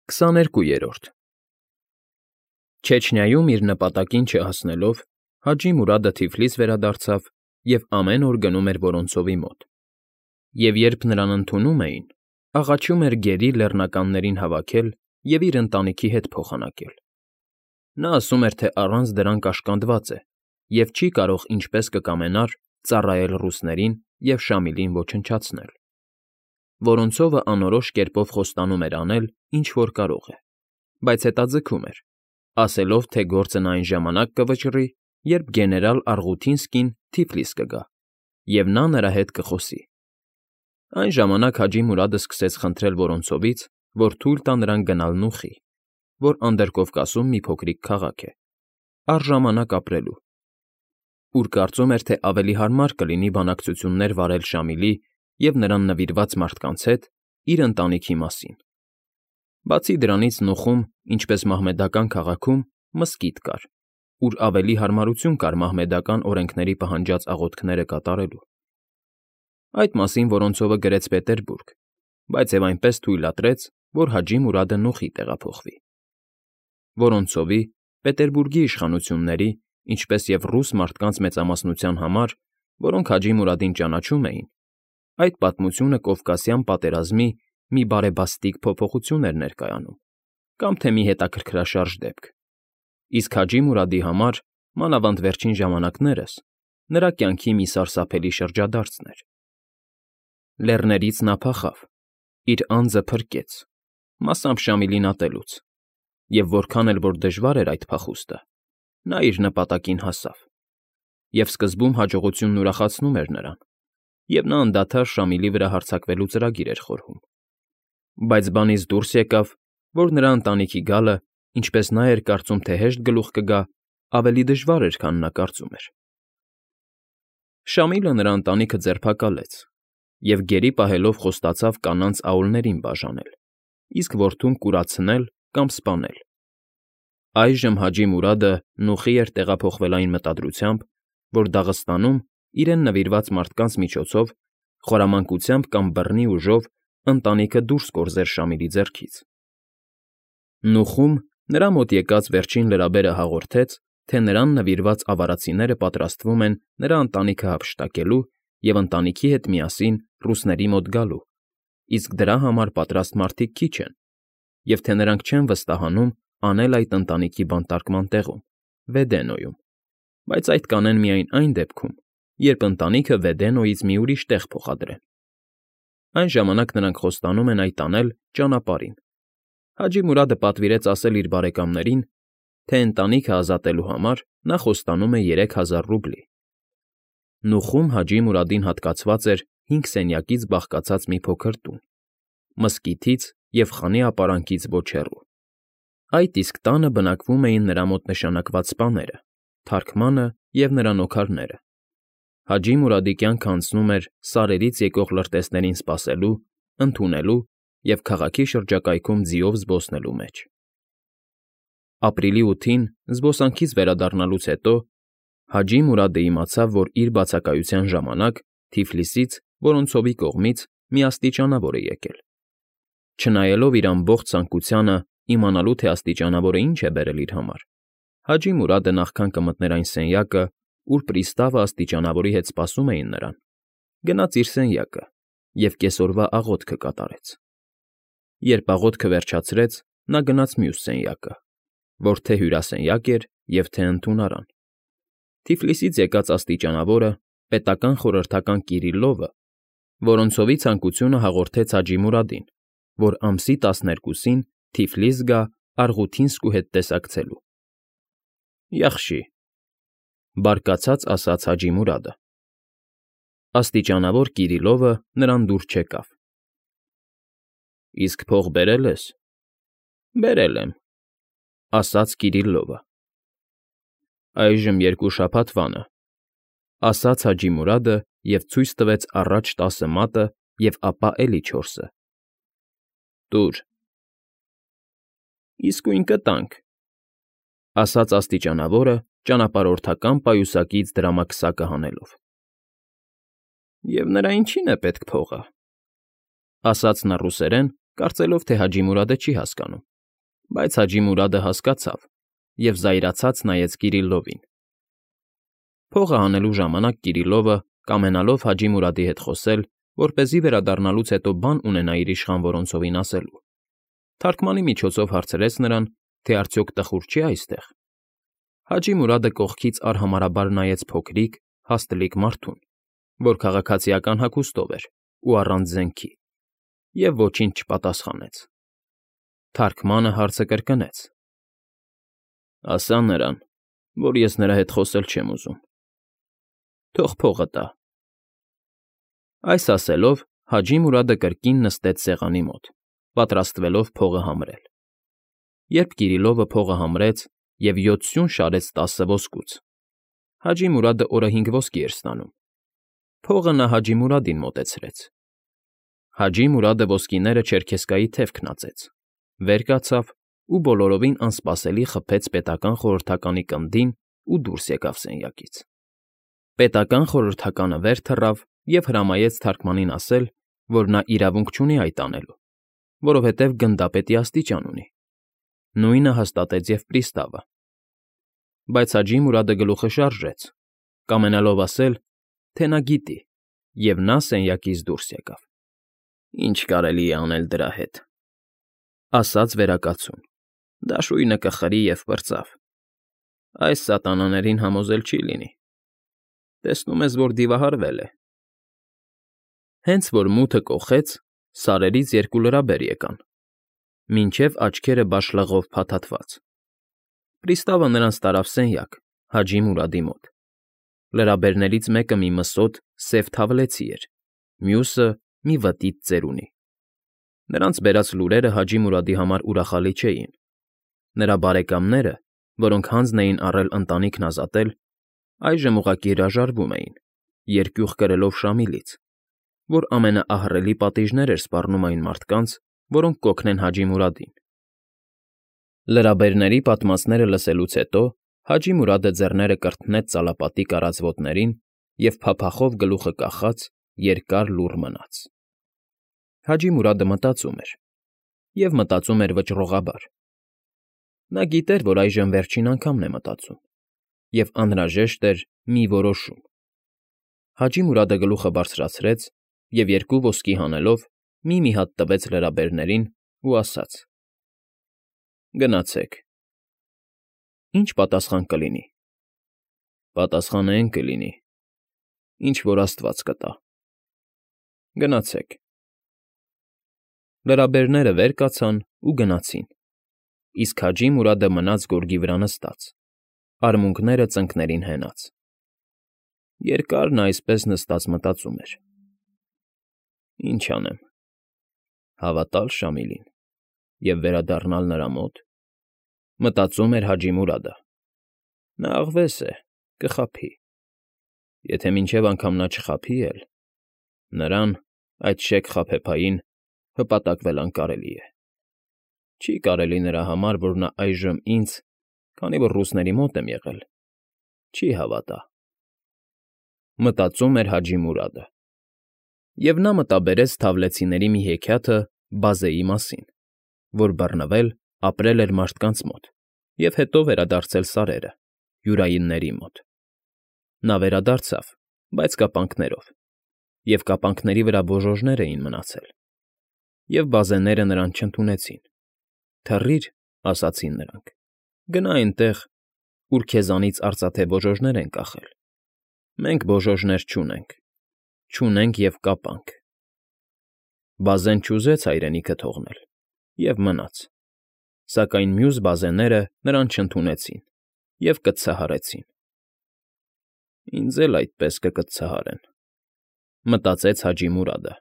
22-րդ Չեչնիայում իր նպատակին չհասնելով Հաջի Մուրադը Թիֆլիս վերադարձավ և ամեն օր գնում էր Որոնցովի մոտ, և երբ նրան ընդունում էին, աղաչում էր գերի լեռնականներին հավաքել և իր ընտանիքի հետ փոխանակել. նա ասում էր, թե առանց դրան կաշկանդված է և չի կարող ինչպես կկամենար ծառայել ռուսներին և Շամիլին ոչնչացնել. Որոնցովը անորոշ կերպով խոստանում էր անել, ինչ որ կարող է, բայց հետաձգում էր, ասելով, թե գործն այն ժամանակ կվճռի, երբ գեներալ Արգուտինսկին Թիֆլիս կգա, և նա նրա հետ կխոսի. Այն ժամանակ Հաջի Մուրադը սկսեց խնդրել Որոնցովից, որ թույլ տա նրան գնալ Նուխի, որ Անդրկովկասում մի փոքրիկ քաղաք է, առժամանակ ապրելու, ուր կարծում էր, թե ավելի հարմար կլինի բանակցություններ վարել Շամիլի և նրան նվիրված մարդկանց հետ իր ընտանիքի մասին. Բացի դրանից Նուխում, ինչպես մահմեդական քաղաքում, մզկիթ կար, ուր ավելի հարմարություն կար մահմեդական օրենքների պահանջած աղոթքները կատարելու. Այդ մասին Որոնցովը գրեց Պետերբուրգ, բայց և այնպես թույլատրեց, որ Հաջի Մուրադը Նուխի տեղափոխվի. Որոնցովի, Պետերբուրգի իշխանությունների, ինչպես և ռուս մարդկանց մեծամասնության համար, որոնք Հաջի Մուրադին ճանաչում էին, այդ պատմությունը Կովկասյան պատերազմի մի բարեբաստիկ փոփոխություն էր ներկայանում, կամ թե մի հետաքրքրաշարժ դեպք, իսկ Հաջի Մուրադի համար, մանավանդ վերջին ժամանակներս, նրա կյանքի մի սարսափելի շրջադարձն էր. Լեռներից նա փախավ, իր անձը փրկեց, մասամբ Շամիլին ատելուց, և որքան էլ որ դժվար էր այդ փախուստը, նա իր նպատակին հասավ, և սկզբում հաջողությունն ուրախացնում էր նրան, և նա անդադար Շամիլի վրա հարձակվելու ծրագիր էր խորհում, բայց բանից դուրս եկավ, որ նրա ընտանիքի գալը, ինչպես նա էր կարծում, թե հեշտ գլուխ կգա, ավելի դժվար էր, քան նա կարծում էր. Շամիլը նրա ընտանիքը ձերբակալեց և գերի պահելով խոստացավ կանանց աուլներին բաժանել, իսկ որդուն կուրացնել կամ սպանել. Այժմ Հաջի Մուրադը Նուխի էր տեղափոխվել այն մտադրությամբ, որ Դաղստանում իրեն նվիրված մարդկանց միջոցով խորամանկությամբ կամ բռնի ուժով ընտանիքը դուրս կորզեր Շամիլի ձեռքից. Նուխում նրա մոտ եկած վերջին լրաբերը հաղորդեց, թե նրան նվիրված ավարածիները պատրաստվում են նրա ընտանիքը հափշտակելու և ընտանիքի հետ միասին ռուսների մոտ գալու, իսկ դրա համար պատրաստ մարդիկ քիչ են, և թե նրանք չեն վստահանում անել այդ ընտանիքի բանտարկման տեղում՝ Վեդենոյում, բայց այդ կանեն միայն այն դեպքում, երբ ընտանիքը Վեդենոյից մի ուրիշ տեղ փոխադրեն. Այն ժամանակ նրանք խոստանում են այդ անել ճանապարհին. Հաջի Մուրադը պատվիրեց ասել իր բարեկամներին, թե ընտանիքը ազատելու համար նա խոստանում է 3000 ռուբլի. Նուխում Հաջի Մուրադին հատկացված էր 5 սենյակից բաղկացած մի փոքր տուն, մզկիթից և խանի ապարանքից ոչ հեռու. Այդ իսկ տանը բնակվում էին նրա մոտ նշանակված սպաները, թարգմանը և նրա նոքարները. Հաջի Մուրադի կյանքը անցնում էր սարերից եկող լրտեսներին սպասելու, ընդունելու և քաղաքի շրջակայքում ձիով զբոսնելու մեջ։ Ապրիլի 8-ին զբոսանքից վերադառնալուց հետո Հաջի Մուրադը իմացավ, որ իր բացակայության ժամանակ Թիֆլիսից, Որոնցովի կողմից մի աստիճանավոր է եկել։ Չնայելով իր ամբողջ ցանկությանը իմանալու, թե աստիճանավորը ինչ է բերել իր համար, Հաջի Մուրադը նախքան կմտներ այն սենյակը, ուր պրիստավը աստիճանավորի հետ սպասում էին նրան, գնաց իր սենյակը և կեսօրվա աղոթքը կատարեց։ Երբ աղոթքը վերջացրեց, նա գնաց մյուս սենյակը, որ թե հյուրասենյակ էր և թե ընդունարան։ Թիֆլիսից եկած աստիճանավորը, պետական խորհրդական Կիրիլովը, Որոնցովի ցանկությունը հաղորդեց Հաջի Մուրադին, որ ամսի 12-ին Թիֆլիս գա Արգուտինսկու հետ տեսակցելու։ Յախշի, բարկացած ասաց Հաջի Մուրադը։ Աստիճանավոր Կիրիլովը նրան դուր չեկավ։ Իսկ փող բերել ես։ Բերել եմ, ասաց Կիրիլովը։ Այժմ 2 շաբաթվան է, ասաց Հաջի Մուրադը և ցույց տվեց առաջ 10 մատը և ապա էլի 4-ը։ Տուր։ Իսկույն կտանք, ասաց աստիճանավորը ճանապարհորդական պայուսակից դրամակսակը հանելով։ Եվ նրա ինչի՞ն է պետք փողը, ասաց նա ռուսերեն, կարծելով, թե Հաջի Մուրադը չի հասկանում։ Բայց Հաջի Մուրադը հասկացավ և զայրացած նայեց Կիրիլլովին։ Փողը հանելու ժամանակ Կիրիլլովը, կամենալով Հաջի Մուրադի հետ խոսել, որպեսզի վերադառնալուց հետո բան ունենա իր իշխան Որոնցովին ասելու, թարգմանի միջոցով հարցրեց նրան, թե արդյոք տխուր չի այստեղ։ Հաջի Մուրադը կողքից արհամարհաբար նայեց փոքրիկ, հաստլիկ մարդուն, որ քաղաքացիական հագուստով էր ու առանց զենքի, և ոչինչ չպատասխանեց։ Թարգմանը հարցը կրկնեց. Ասա նրան, որ ես նրա հետ խոսել չեմ ուզում։ Թող փողը տա։ Այս ասելով Հաջի Մուրադը կրկին նստեց սեղանի մոտ, պատրաստվելով փողը համրել։ Երբ Կիրիլլովը փողը համրեց և 7 սյուն շարեց 10 ոսկուց, Հաջի Մուրադը օրը 5 ոսկի էր ստանում։ Փողը նա Հաջի Մուրադին մոտեցրեց։ Հաջի Մուրադը ոսկիները չերքեզկայի թև քնածեց, վեր կացավ ու բոլորովին անսպասելի խփեց պետական խորհրդականի կնդին ու դուրս եկավ սենյակից։ Պետական խորհրդականը վեր թռավ և հրամայեց թարգմանին ասել, որ նա իրավունք չունի այդ անելու, որովհետև գնդապետի աստիճան ունի։ Նույնը հաստատեց և պրիստավը։ Բայց Հաջի Մուրադը գլուխը շարժեց, կամենալով ասել, թե նա գիտի, և նա սենյակից դուրս եկավ։ Ինչ կարելի է անել դրա հետ, ասաց վերակացուն։ Դաշույնը կխրի և պրծավ։ Այս սատանաներին համոզել չի լինի։ Տեսնում ես, որ դիվահարվել է։ Հենց որ մութը կոխեց, սարերից 2 լրաբեր եկան, մինչև աչքերը բաշխլղով փաթաթված։ Պրիստավը նրանց տարավ սենյակ, Հաջի Մուրադի մոտ։ Լրաբերներից մեկը մի մսոտ սև թավլեցի էր, մյուսը մի վտիտ ծերունի։ Նրանց բերած լուրերը Հաջի Մուրադի համար ուրախալի չէին։ Նրա բարեկամները, որոնք հանձն էին առել ընտանիքն ազատել, այժմ ուղղակի հրաժարվում էին, երկյուղ կրելով Շամիլից, որ ամենաահռելի պատիժներ էր սպառնում այն մարդկանց, որոնք կօգնեն Հաջի Մուրադին։ Լրաբերների պատմածները լսելուց հետո Հաջի Մուրադը ձեռները կրտնեց ծալապատիկ արած ոտներին և փափախով գլուխը կախած երկար լուռ մնաց։ Հաջի Մուրադը մտածում էր, և մտածում էր վճռողաբար։ Նա գիտեր, որ այժմ վերջին անգամն է մտածում, և անհրաժեշտ էր մի որոշում։ Հաջի Մուրադը գլուխը բարձրացրեց և 2 ոսկի հանելով մի հատ տվեց լրաբերներին ու ասաց. Գնացեք։ Ինչ պատասխան կլինի։ Պատասխանը էն կլինի, ինչ որ Աստված կտա։ Գնացեք։ Լրաբերները վեր կացան ու գնացին, իսկ Հաջի Մուրադը մնաց գորգի վրա նստած, արմունկները ծնկներին հենած։ Երկար նա այսպես նստած մտածում էր. Ինչ անեմ, հավատալ Շամիլին և վերադառնալ նրա մոտ։ Մտածում էր Հաջի Մուրադը։ Նա աղվես է, կխաբի։ Եթե մինչև անգամ նա չխաբի էլ, նրան, այդ շեկ խաբեբային, հպատակվել անկարելի է։ Չի կարելի նրա համար, որ նա այժմ ինձ, քանի որ ռուսների մոտ եմ եղել, չի հավատա։ Մտածում էր Հաջի Մուրադը։ Եվ նա մտաբերեց թավլեցիների մի հեքիաթը Բազեի մասին, որ բռնվել ապրել էր մարդկանց մոտ և հետո վերադարձել սարերը, յուրայինների մոտ։ Նա վերադարձավ, բայց կապանքներով, և կապանքների վրա բոժոժներ էին մնացել, և բազեները նրան չընդունեցին։ Թռիր, ասացին նրանք, գնա այնտեղ, ուր քեզանից արծաթե բոժոժներ են կախել։ Մենք բոժոժներ չունենք, չունենք և կապանք։ Բազեն չուզեց հայրենիքը թողնել և մնաց, սակայն մյուս բազեները նրան չընդունեցին և կծցահարեցին։ Ինձ էլ այդպես կկծցահարեն, մտածեց Հաջի Մուրադը։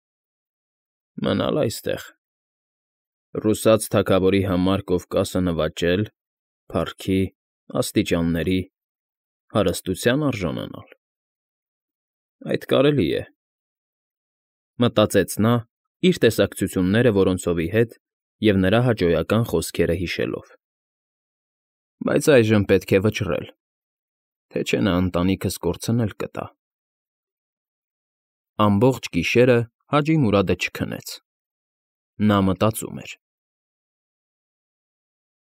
Մնալ այստեղ, ռուսաց թագավորի համար Կովկասը նվաճել, փառքի, աստիճանների, հարստության արժանանալ։ Այդ կարելի է, մտածեց նա, իր տեսակցությունները Որոնցովի հետ և նրա հաճոյական խոսքերը հիշելով։ Բայց այժմ պետք է վճռել, թե չէ նա ընտանիքս կորցնել կտա։ Ամբողջ գիշերը Հաջի Մուրադը չքնեց։ Նա մտածում էր։